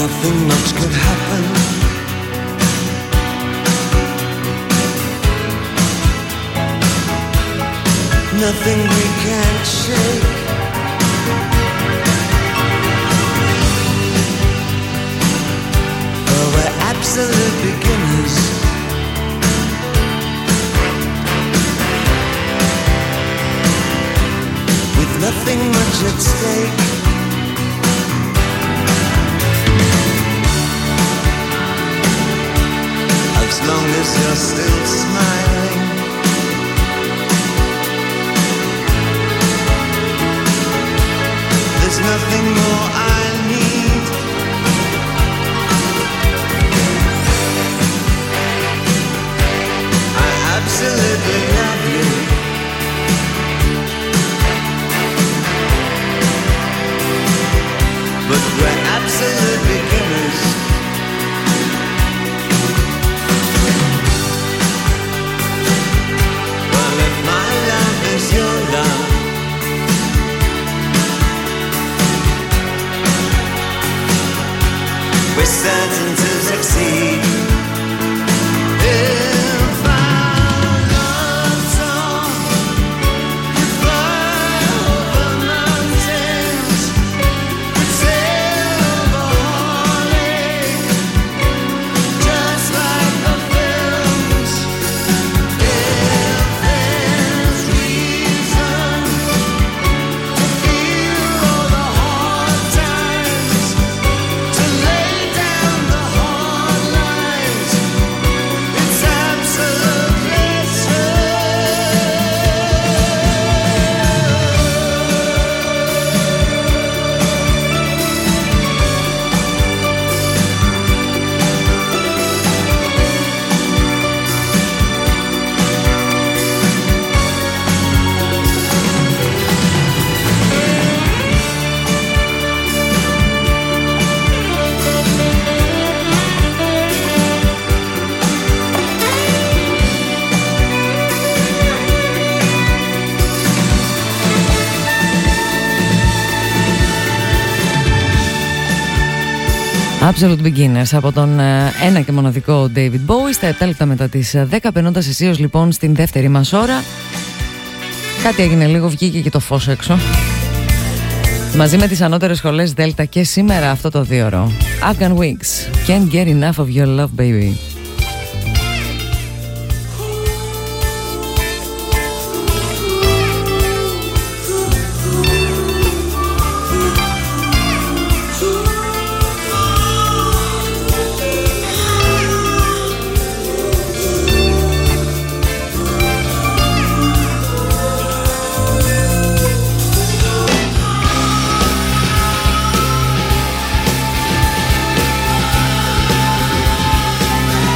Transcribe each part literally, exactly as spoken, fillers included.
nothing much could happen. Nothing we can't shake. Oh, we're absolute beginners. With nothing much at stake. As long as you're still smiling. There's nothing more I need. I absolutely love you. But we're absolute beginners. Well, if my love is your love, we're certain to succeed. If our love song could fly over mountains, could sail over heartache, just like the films. If there's reason to feel all the hard times, to lay down the hard lines, it's absolutely true. Absolute Beginners από τον ένα και μοναδικό David Bowie. Στα επτά λεπτά μετά τις δέκα, περνώντας αισίως λοιπόν στην δεύτερη μας ώρα. Κάτι έγινε λίγο, βγήκε και το φως έξω. Μαζί με τις ανώτερες σχολές Delta και σήμερα αυτό το δίωρο. Afghan Wigs, Can't Get Enough of Your Love Baby. If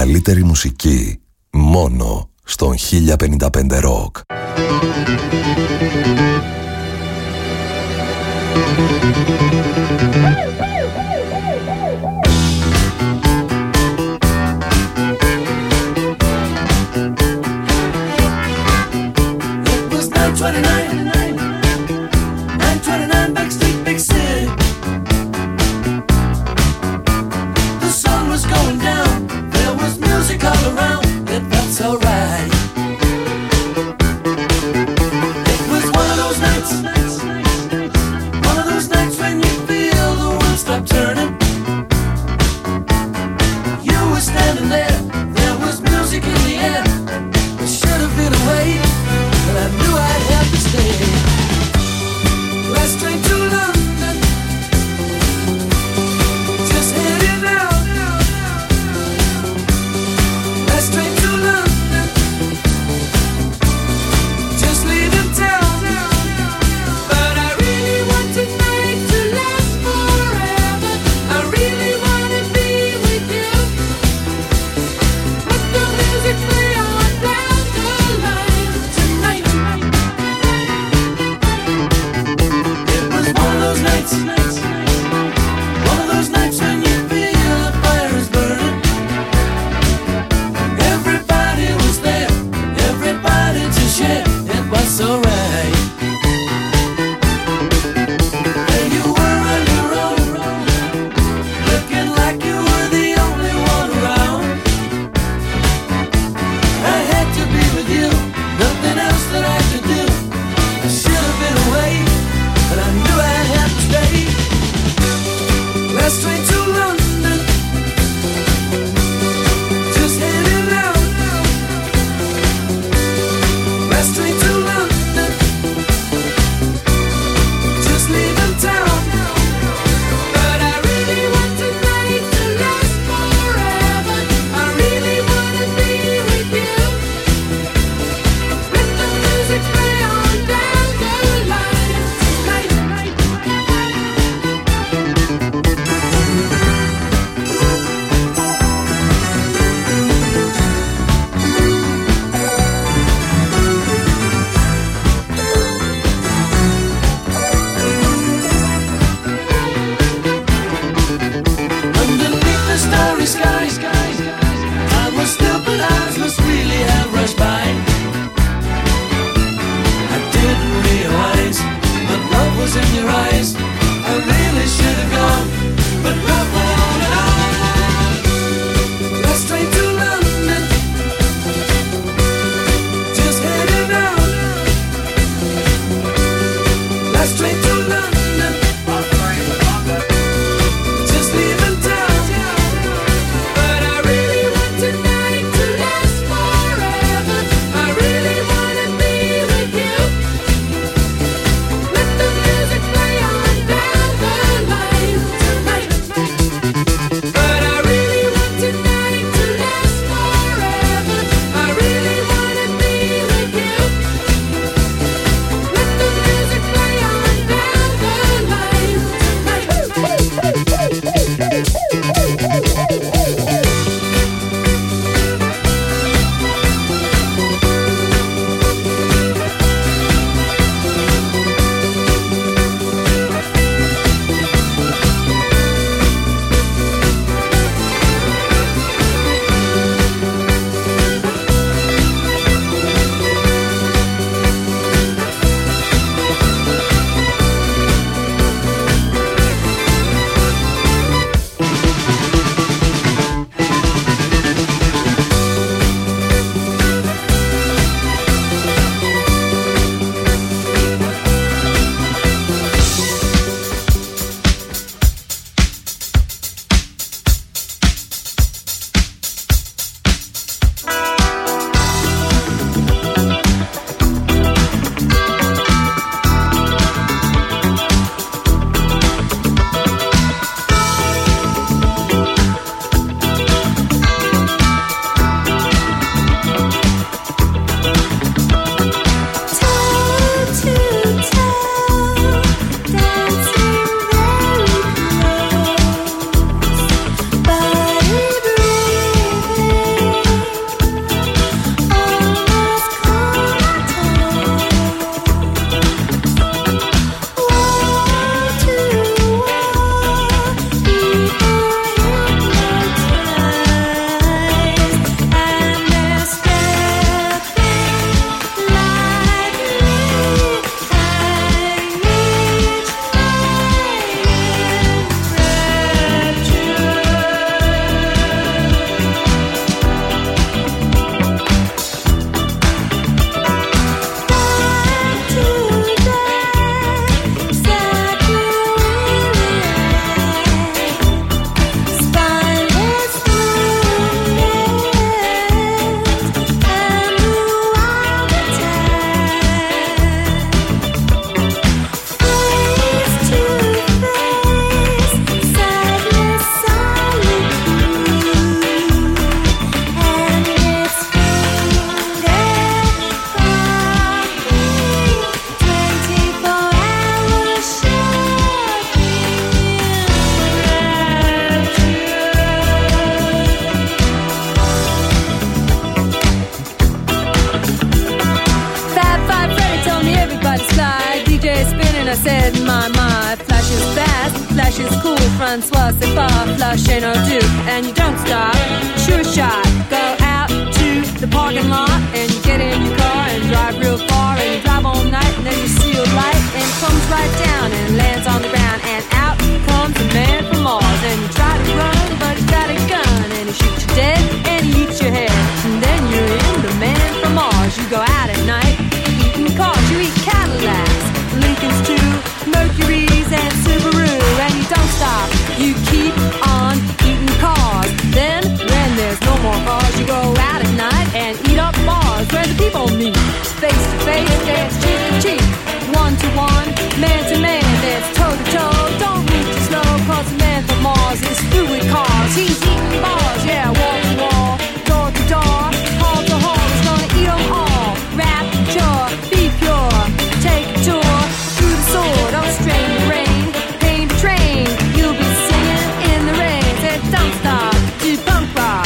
καλύτερη μουσική μόνο στον χίλια πενήντα πέντε Rock. One of those nights when you feel the world stop Francois, c'est pas flush, ain't no dupe, and you don't stop. Sure shot, go out to the parking lot, and you get in your car and drive real far, and you drive all night, and then you see a light, and it comes right down and lands on the ground, and out comes a man from Mars, and you try to run, but he's got a gun, and he shoots you dead, and he eats your head, and then you're in the man from Mars. You go out at night, eating cars, you eat Cadillacs, Lincolns too, Mercuries and Subaru, and you don't stop, you keep on eating cars. Then, when there's no more cars, you go out at night and eat up bars where the people meet. Face to face, dance cheek to cheek, one to one, man to man, dance toe to toe. Don't move too slow, cause the man from Mars is through with cars. He's eating bars, yeah, wall to wall, door to door, hall to hall. He's gonna eat them all. Rapture, be pure, take a tour through the sword, don't strain the rain, paint a train. You'll be singing in the rain, said don't stop, do punk rock.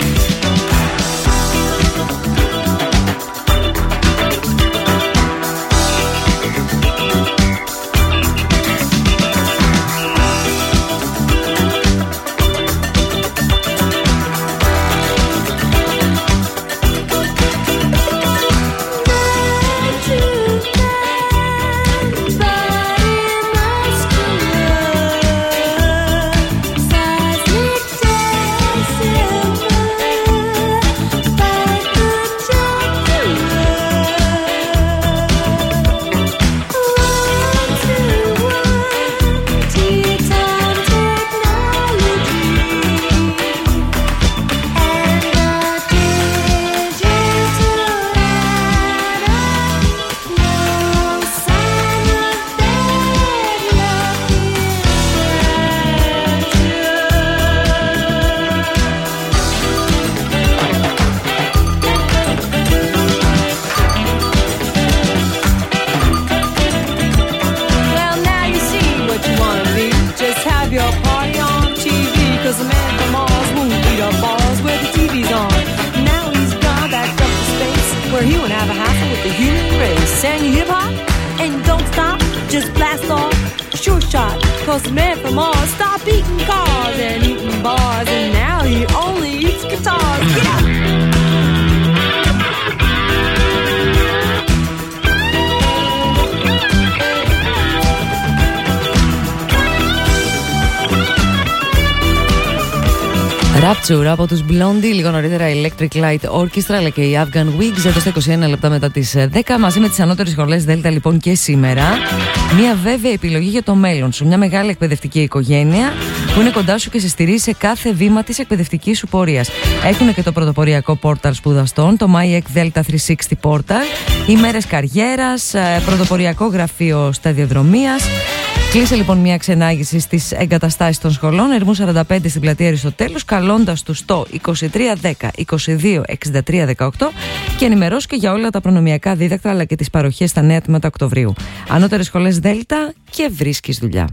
Cause the man from Mars stopped eating cars and eating bars, and now he only eats guitars. Get up! Rapture από τους Blondie, λίγο νωρίτερα Electric Light Orchestra αλλά και οι Afghan Wigs, εδώ στα είκοσι ένα λεπτά μετά τις δέκα, μαζί με τις ανώτερες σχολές Δέλτα λοιπόν και σήμερα. Μια βέβαια επιλογή για το μέλλον σου, μια μεγάλη εκπαιδευτική οικογένεια που είναι κοντά σου και σε στηρίζει σε κάθε βήμα της εκπαιδευτικής σου πορείας. Έχουν και το πρωτοποριακό πόρταλ σπουδαστών, το MyEC Delta τριακόσια εξήντα πόρταλ, ημέρες καριέρας, πρωτοποριακό γραφείο σταδιοδρομίας. Κλείσε λοιπόν μια ξενάγηση στις εγκαταστάσεις των σχολών Ερμού σαράντα πέντε στην πλατεία Αριστοτέλους, καλώντας τους στο είκοσι τρία δέκα είκοσι δύο εξήντα τρία δεκαοκτώ και ενημερώσου και για όλα τα προνομιακά δίδακτρα αλλά και τις παροχές στα νέα τμήματα Οκτωβρίου. Ανώτερες σχολές Δέλτα και βρίσκεις δουλειά.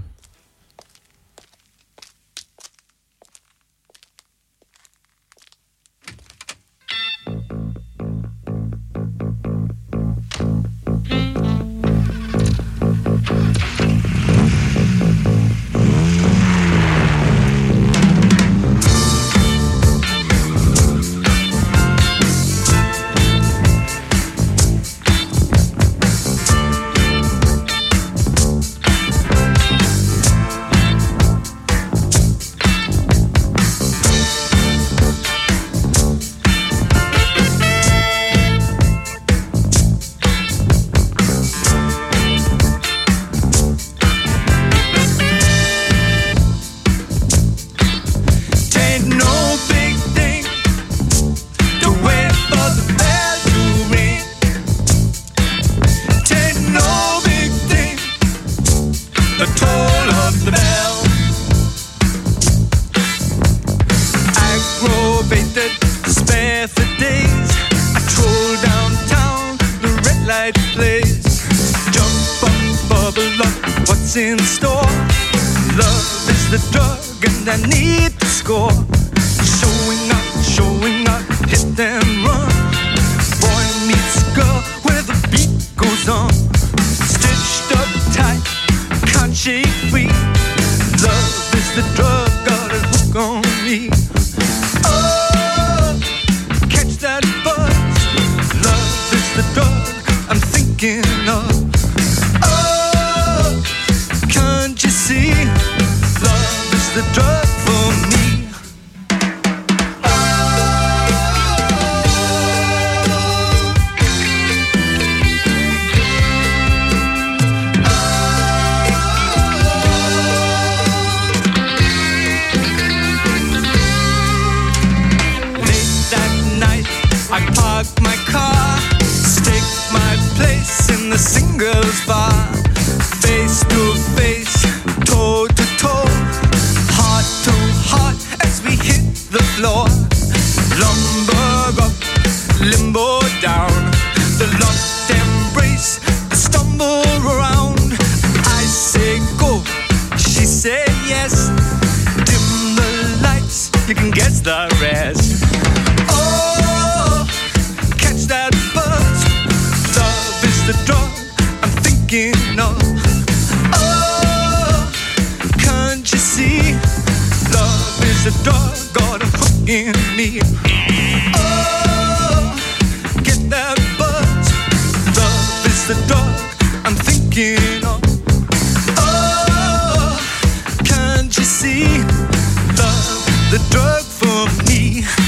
In store, love is the drug and I need to score. Showing up, showing up, hit and run. Boy meets girl where the beat goes on. Stitched up tight, can't shake free. Love is the park my car, stake my place in the singles bar. Face to face, toe to toe, heart to heart as we hit the floor. Lumber up, limbo down, the locked embrace, the stumble around. I say go, she say yes. Dim the lights, you can guess the rest. Oh, catch that buzz. Love is the drug I'm thinking of. Oh, can't you see? Love is the drug got a hook in me. Oh, get that buzz. Love is the drug I'm thinking of. Oh, can't you see? Love, the drug for me.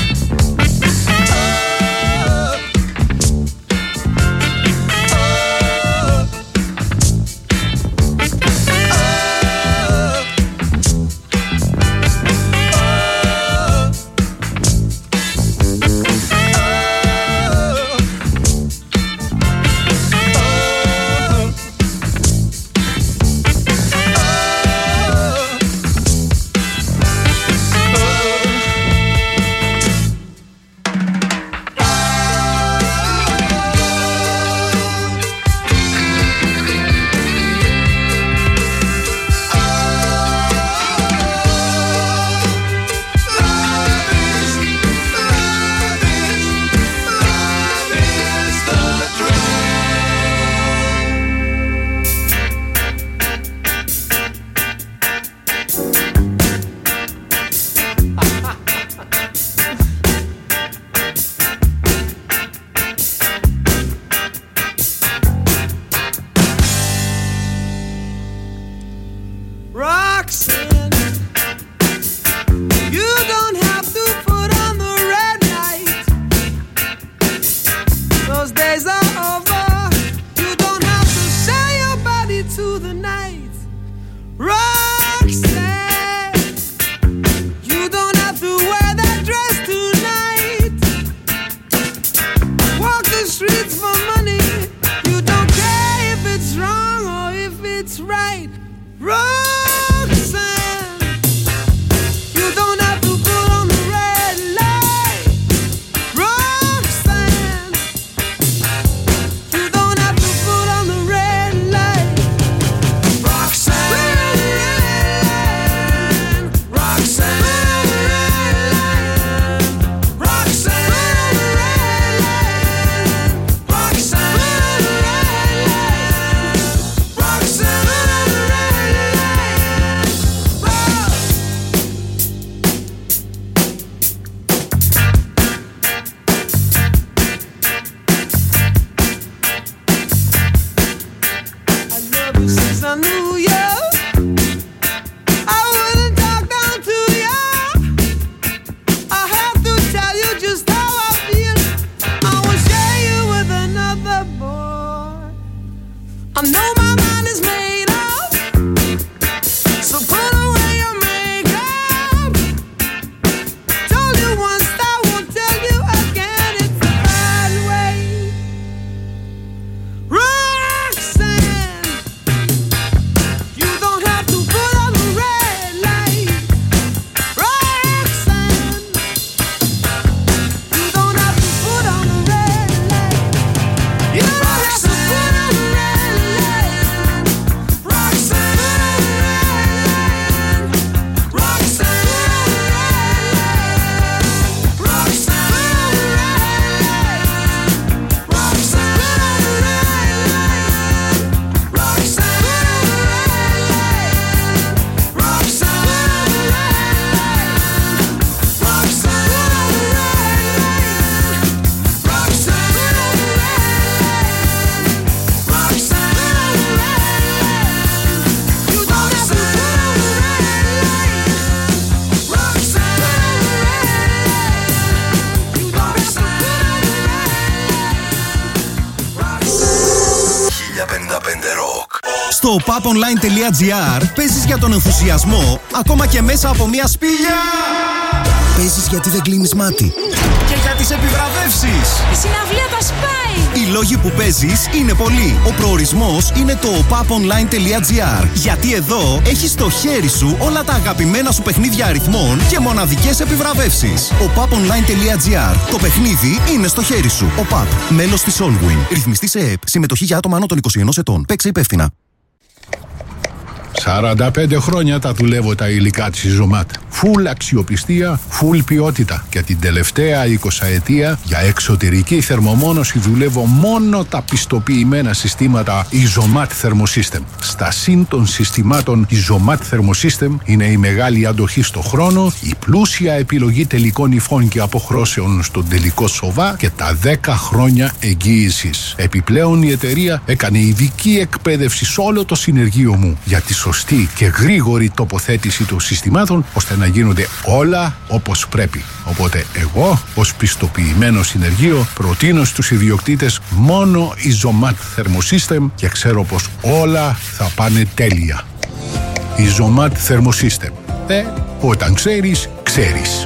Στο paponline.gr παίζεις για τον ενθουσιασμό ακόμα και μέσα από μια σπήλια. Παίζεις γιατί δεν κλείνεις μάτι. Και για τις επιβραβεύσεις. Εσύ να λόγοι που παίζεις είναι πολλοί. Ο προορισμός είναι το opaponline.gr. Γιατί εδώ έχεις στο χέρι σου όλα τα αγαπημένα σου παιχνίδια αριθμών και μοναδικές επιβραβεύσεις. opaponline.gr. Το παιχνίδι είναι στο χέρι σου. ΟΠΑΠ. Μέλος της Allwin. Ρυθμιστή σε ΕΕΠ. Συμμετοχή για άτομα άνω των είκοσι ενός ετών. Παίξε υπεύθυνα. σαράντα πέντε χρόνια τα δουλεύω τα υλικά της Ιζωμάτ. Φουλ αξιοπιστία, φουλ ποιότητα. Και την τελευταία εικοσαετία για εξωτερική θερμομόνωση δουλεύω μόνο τα πιστοποιημένα συστήματα Ιζωμάτ Thermosystem. Στα συν των συστημάτων Ιζωμάτ Thermosystem είναι η μεγάλη αντοχή στο χρόνο, η πλούσια επιλογή τελικών υφών και αποχρώσεων στον τελικό σοβά και τα δέκα χρόνια εγγύησης. Επιπλέον η εταιρεία έκανε ειδική εκπαίδευση σε όλο το συνεργείο μου για τη σωστή και γρήγορη τοποθέτηση των συστημάτων ώστε να γίνονται όλα όπως πρέπει. Οπότε εγώ ως πιστοποιημένο συνεργείο προτείνω στους ιδιοκτήτες μόνο Ιζωμάτ Thermosystem και ξέρω πως όλα θα πάνε τέλεια. Ιζωμάτ Thermosystem. Ε, όταν ξέρεις, ξέρεις.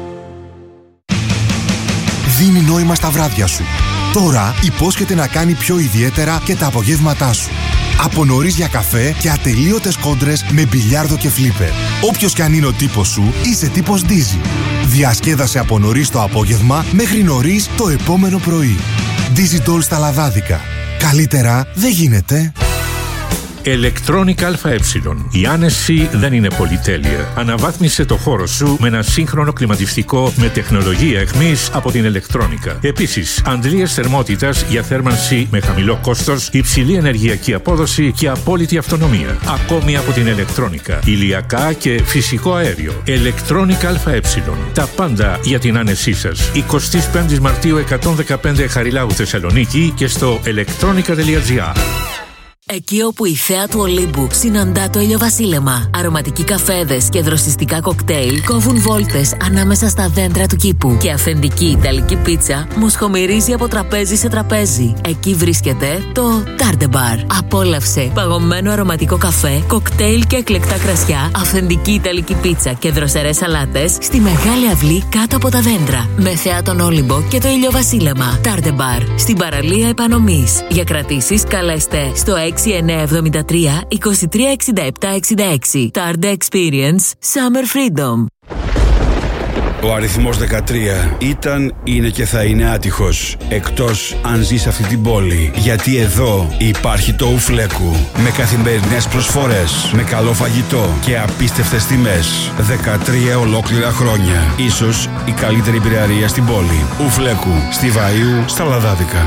Δίνει νόημα στα βράδια σου. Τώρα υπόσχεται να κάνει πιο ιδιαίτερα και τα απογεύματά σου. Από νωρίς για καφέ και ατελείωτες κόντρες με μπιλιάρδο και φλίπερ. Όποιος κι αν είναι ο τύπος σου, είσαι τύπος Dizzy. Διασκέδασε από νωρίς το απόγευμα μέχρι νωρίς το επόμενο πρωί. Dizzy Doll στα λαδάδικα. Καλύτερα δεν γίνεται. Electronic ΑΕ. Η άνεση δεν είναι πολυτέλεια. Αναβάθμισε το χώρο σου με ένα σύγχρονο κλιματιστικό με τεχνολογία εχμής από την Electronica. Επίσης, αντλίες θερμότητας για θέρμανση με χαμηλό κόστος, υψηλή ενεργειακή απόδοση και απόλυτη αυτονομία. Ακόμη από την Electronica. Ηλιακά και φυσικό αέριο. Electronic ΑΕ. Τα πάντα για την άνεσή σας. εικοστή πέμπτη Μαρτίου εκατόν δεκαπέντε Χαριλάου Θεσσαλονίκη και στο electronica.gr. Εκεί όπου η θέα του Ολύμπου συναντά το ηλιοβασίλεμα, αρωματικοί καφέδες και δροσιστικά κοκτέιλ κόβουν βόλτες ανάμεσα στα δέντρα του κήπου και αυθεντική ιταλική πίτσα μοσχομυρίζει από τραπέζι σε τραπέζι. Εκεί βρίσκεται το Tarde Bar. Απόλαυσε παγωμένο αρωματικό καφέ, κοκτέιλ και εκλεκτά κρασιά, αυθεντική ιταλική πίτσα και δροσερές σαλάτες στη μεγάλη αυλή κάτω από τα δέντρα. Με θέα τον Όλυμπο και το ηλιοβασίλεμα. Tarde Bar. Στην παραλία Επανομής. Για κρατήσεις καλέστε στο έξι εννιά εβδομήντα τρία είκοσι τρία εξήντα επτά εξήντα έξι. Tarde Experience Summer Freedom. Ο αριθμός δεκατρία ήταν, είναι και θα είναι άτυχος. Εκτός αν ζει σε αυτή την πόλη. Γιατί εδώ υπάρχει το Ουφλέκου. Με καθημερινές προσφορές, με καλό φαγητό και απίστευτες τιμές. δεκατρία ολόκληρα χρόνια. Ίσως η καλύτερη πυραρία στην πόλη. Ουφλέκου, στη Βαΐου, στα Λαδάδικα.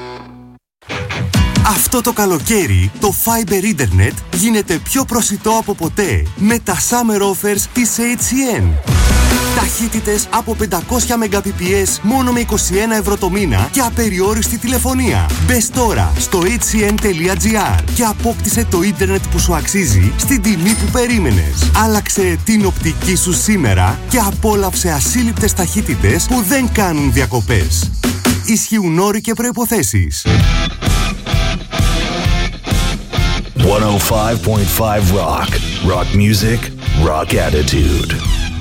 Αυτό το καλοκαίρι το Fiber Internet γίνεται πιο προσιτό από ποτέ με τα Summer Offers της έιτς σι εν. Ταχύτητες από πεντακόσια Mbps μόνο με είκοσι ένα ευρώ το μήνα και απεριόριστη τηλεφωνία. Μπες τώρα στο έιτς σι εν τελεία τζι άρ και απόκτησε το ίντερνετ που σου αξίζει στην τιμή που περίμενες. Άλλαξε την οπτική σου σήμερα και απόλαυσε ασύλληπτες ταχύτητες που δεν κάνουν διακοπές. Ισχύουν όροι και προϋποθέσεις. εκατόν πέντε κόμμα πέντε Rock. Rock music, rock attitude.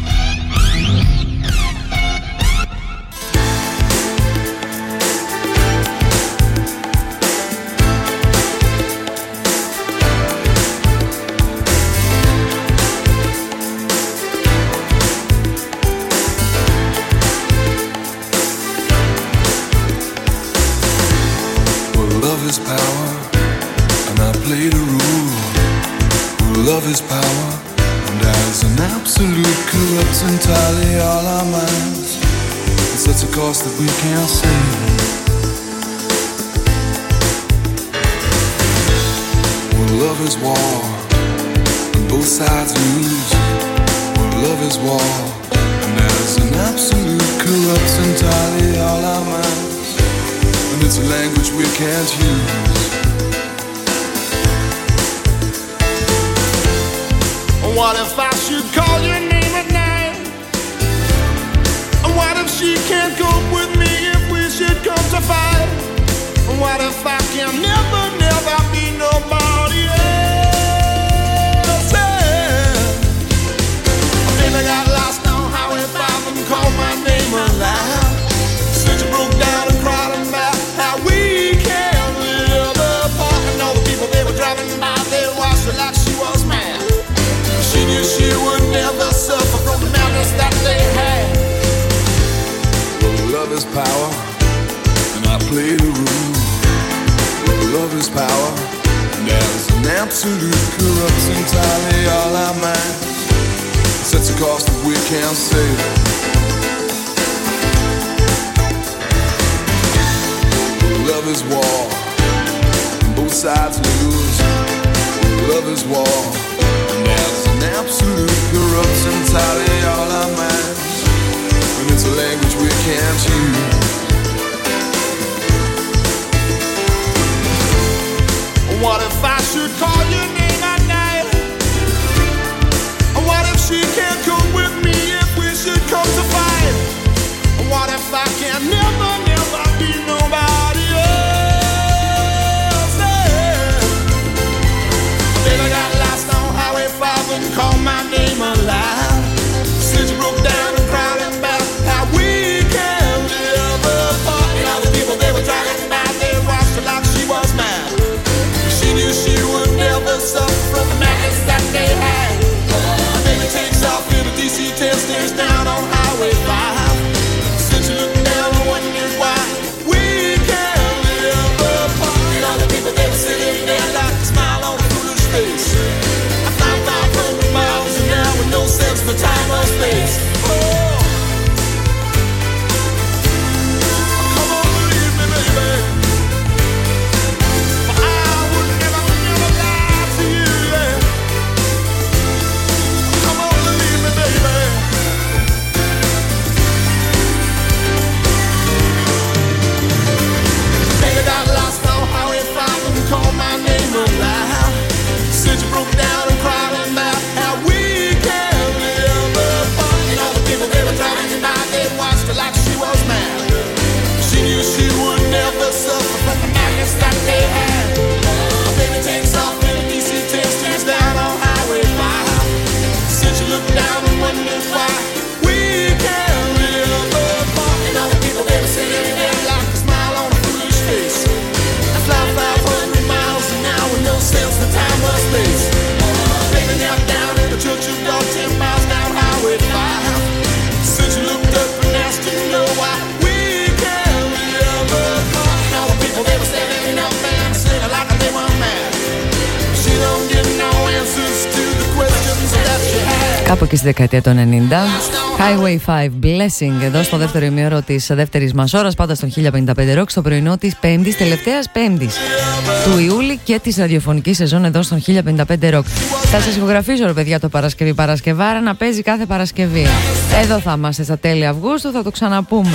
Well, love is power, and I play the rule. Love is power, and as an absolute corrupts entirely all our minds. It's such a cost that we can't see. Well, love is war, and both sides lose. Well, love is war, and as an absolute corrupts entirely all our minds. And it's a language we can't use. What if I should call your name at night? And what if she can't cope with me if we should come to fight? And what if I can never, never be nobody else? Yeah. Then I got lost on Highway five and called my name aloud. Since you broke down and cried about how we can play the rule. Love is power, and as an absolute corrupts entirely all our minds. Sets a cost that we can't save. Love is war, both sides lose. Love is war, and as an absolute corrupts entirely all our minds. And it's a language we can't use. What if I should call your name at night? What if she can't come with me if we should come to fight? What if I can never, never be nobody else? Yeah. Baby got lost on Highway five and called my name aloud. Said you broke down and cried about how we can live apart. And all the people they were talking about, they watched her like she was mad. She knew she would never suffer from the madness that they had. Baby takes off in a D C ten, stares down on Highway five. Since you look down and wonders why we can't live apart. And all the people they were sitting there like a smile on a foolish face. I found five hundred miles an hour with no sense for time or space. Oh. Come on, believe me, baby. Call my name aloud. Said you broke down and cried about how we can live apart. And all the people they were talking about, they watched her like she was mad. She knew she would never suffer from the madness that they had. My baby takes off in a D C ten, stares down on Highway five. Said you looked down and wondered why we can live apart. And all the people they were sitting there like a smile on a foolish face. I fly five hundred with no sense for time or space. Baby knelt down in the church of God, ten miles down Highway five. Since you looked up and asked to know why we can't live apart. And all the people they were standing up and singing like they were mad. She don't give no answers to the questions that she had. Κάπου εκεί στη δεκαετία του ενενήντα, Highway five Blessing, εδώ στο δεύτερο ημίωρο της δεύτερης μας ώρας, πάντα στον χίλια πενήντα πέντε Rock, στο πρωινό της Πέμπτης, τελευταίας Πέμπτης του Ιούλη και της ραδιοφωνικής σεζόν εδώ στον χίλια πενήντα πέντε Rock. Θα σας ηχογραφήσω ρε παιδιά το Παρασκευή Παρασκευάρα να παίζει κάθε Παρασκευή. Εδώ θα είμαστε στα τέλη Αυγούστου, θα το ξαναπούμε.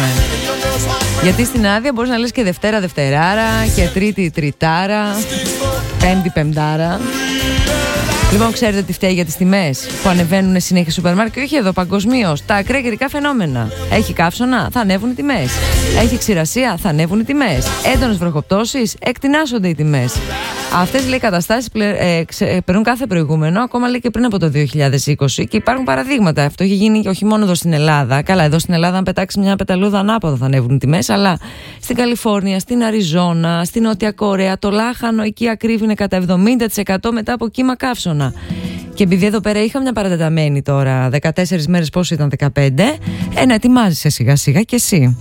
Γιατί στην άδεια μπορείς να λες και Δευτέρα Δευτεράρα και Τρίτη Τριτάρα, Πέμπτη Πεμπτάρα. Λοιπόν, ξέρετε τι φταίει για τις τιμές που ανεβαίνουν συνέχεια σούπερ μάρκετ? Όχι εδώ, παγκοσμίως. Τα ακραία καιρικά φαινόμενα. Έχει καύσωνα, θα ανέβουν οι τιμές. Έχει ξηρασία, θα ανέβουν οι τιμές. Έντονες βροχοπτώσεις, εκτινάσσονται οι τιμές. Αυτές λέει καταστάσεις ε, ξε, περνούν κάθε προηγούμενο, ακόμα λέει και πριν από το δύο χιλιάδες είκοσι, και υπάρχουν παραδείγματα. Αυτό έχει γίνει όχι μόνο εδώ στην Ελλάδα. Καλά, εδώ στην Ελλάδα, αν πετάξει μια πεταλούδα ανάποδα θα ανέβουν οι τιμές, αλλά στην Καλιφόρνια, στην Αριζόνα, στην Νότια Κορέα, το λάχανο εκεί ακρίβεινε κατά εβδομήντα τοις εκατό μετά από κύμα καύσωνα. Και επειδή εδώ πέρα είχα μια παρατεταμένη τώρα, δεκατέσσερις μέρες, πόσο ήταν, δεκαπέντε, ε, να ετοιμάζεσαι σιγά σιγά κι εσύ.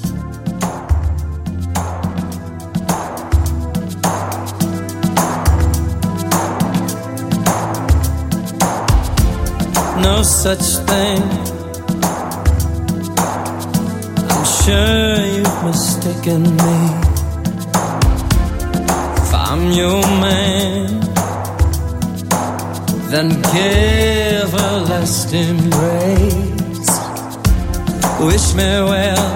No such thing. I'm sure you've mistaken me. If I'm your man, then give a last embrace. Wish me well,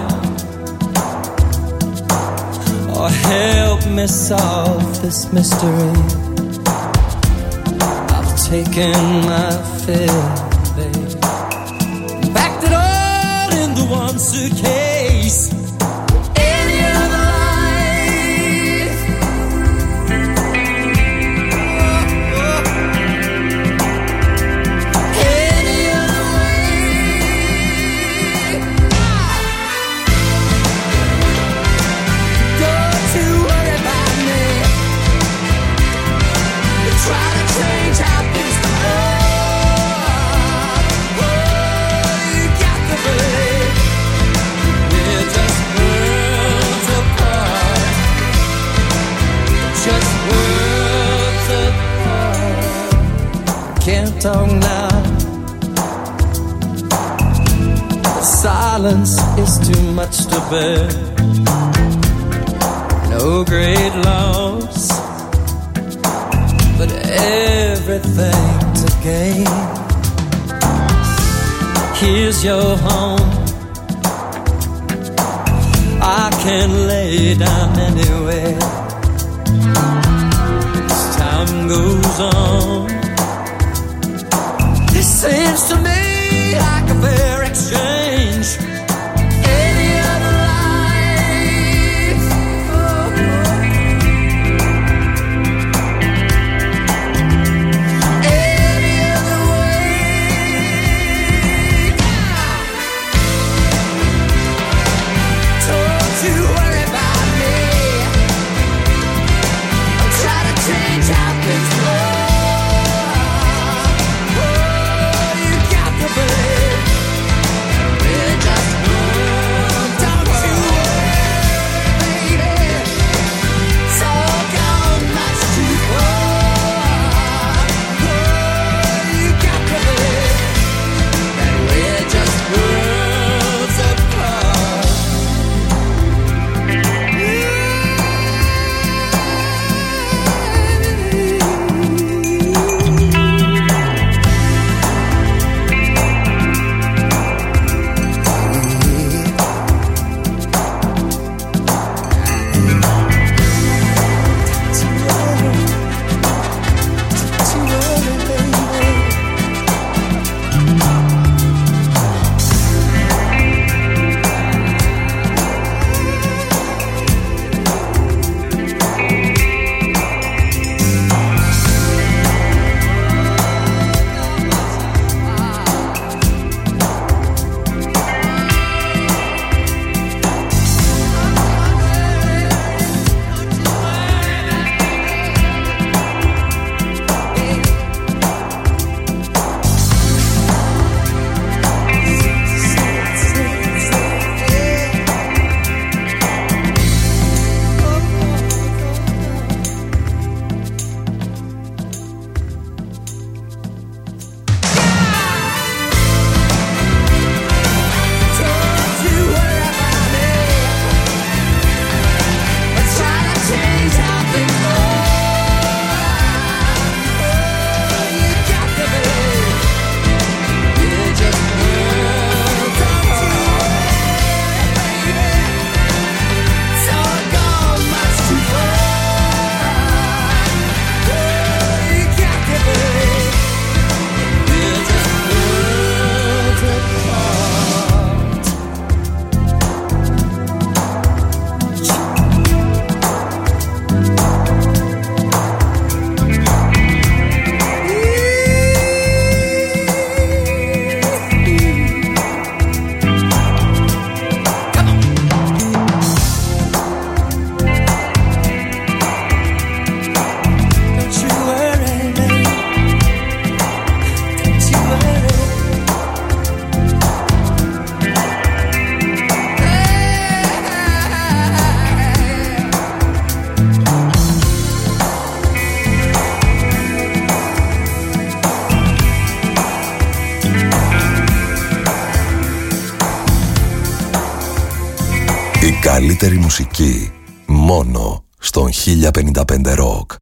or help me solve this mystery. I've taken my fill, babe, packed it all in the one suitcase. Any other life, oh, oh. Any other way. Don't you worry about me. Try to change how things are. Oh, you got to believe we're just talk now. The silence is too much to bear. No great loss, but everything to gain. Here's your home. I can lay down anywhere. As time goes on, it seems to me like a fair exchange. Any other life, oh, any other way. Don't you worry about me. I'm trying to change how things flow. Καλύτερη μουσική μόνο στον χίλια πενήντα πέντε Rock.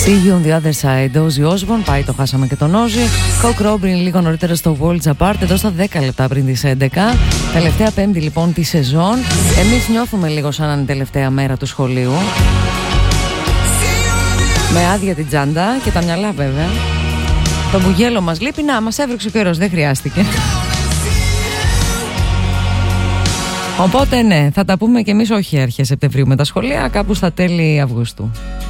See you on the other side. Ozzy Osbourne, πάει το χάσαμε και τον Ozzy. Cock Robin λίγο νωρίτερα στο Worlds Apart, εδώ στα δέκα λεπτά πριν τις έντεκα. Τελευταία πέμπτη λοιπόν τη σεζόν. Εμείς νιώθουμε λίγο σαν να είναι η τελευταία μέρα του σχολείου. Με άδεια την τσάντα και τα μυαλά βέβαια. Το μπουγέλο μας λείπει, να μας έβριξε ο καιρός, δεν χρειάστηκε. Οπότε ναι, θα τα πούμε και εμείς όχι αρχές Σεπτεμβρίου με τα σχολεία, κάπου στα τέλη Αυγούστου.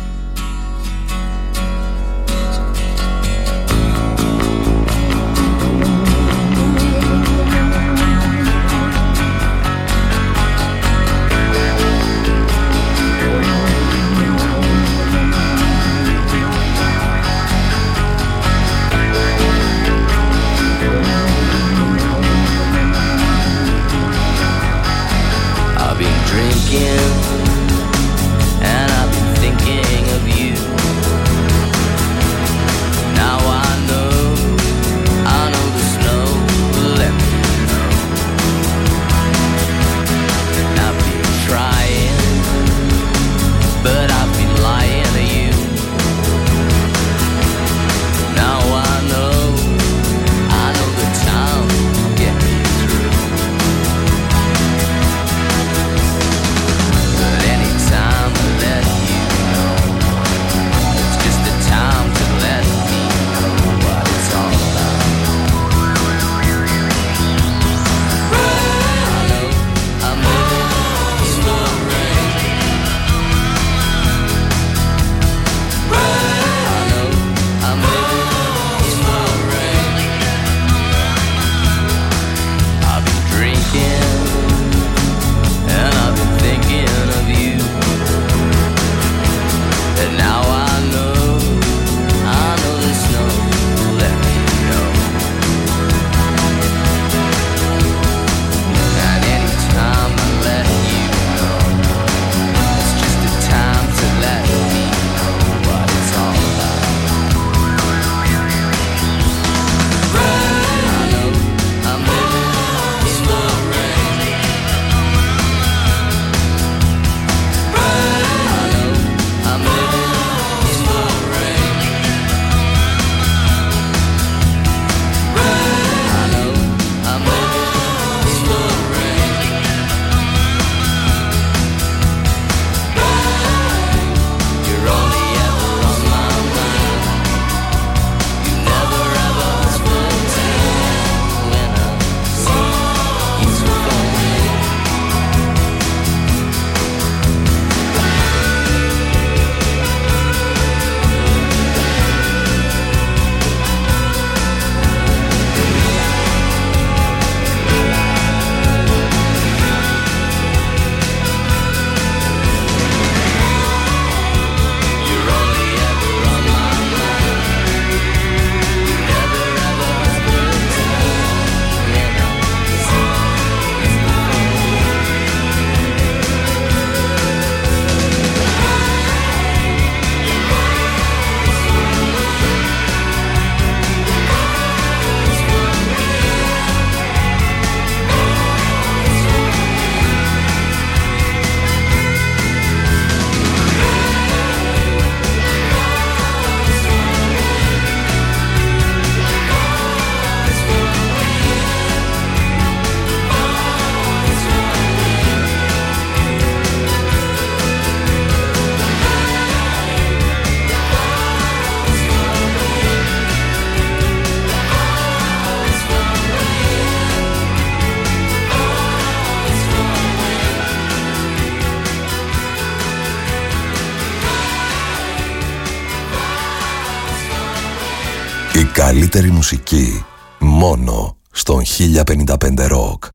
Η καλύτερη μουσική μόνο στον χίλια πενήντα πέντε Rock.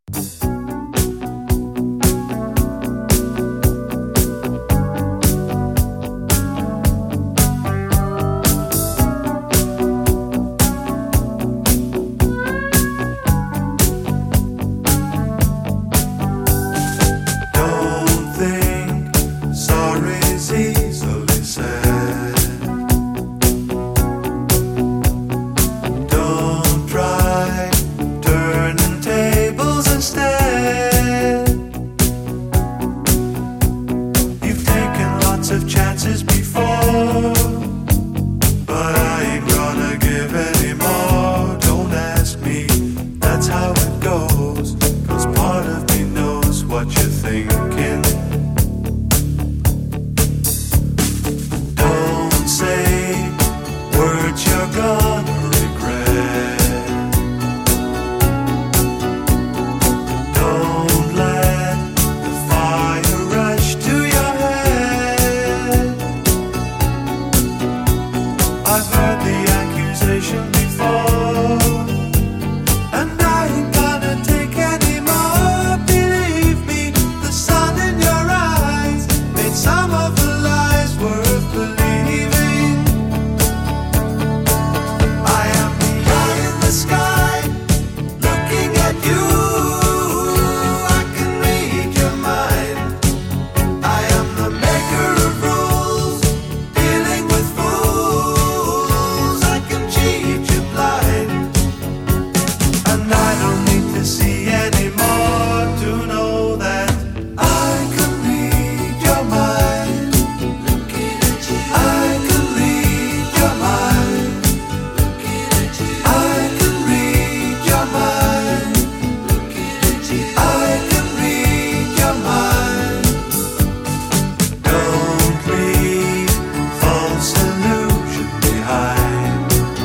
Turning tables instead. heard the accusation before, and I ain't gonna take any more. Believe me, the sun in your eyes made some of the lies worth believing. I am the eye in the sky, looking at you. I can read your mind. I am the maker of rules, dealing with fools. I can cheat you blind, and I don't need to see anymore to know that I can read your mind. I can read your mind. I can read your mind. I can read your mind. Don't leave false illusion behind.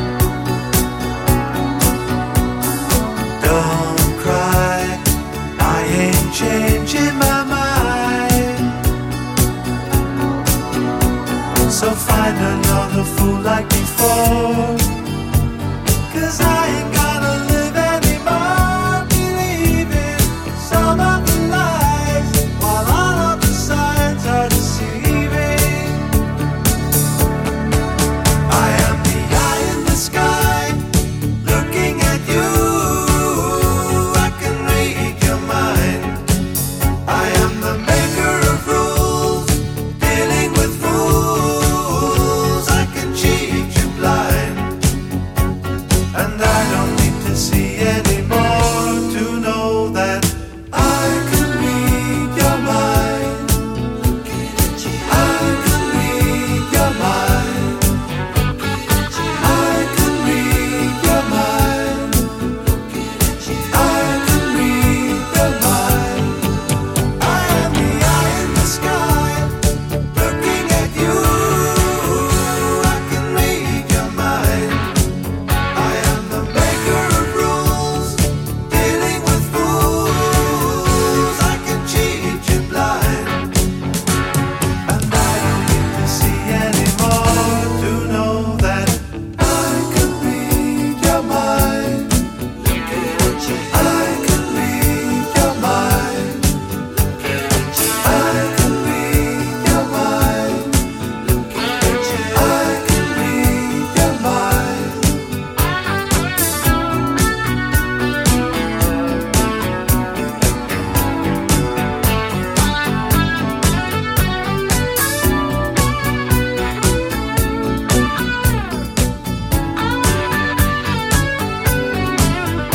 Don't cry, I ain't changing my mind. So find another fool like before, 'cause I ain't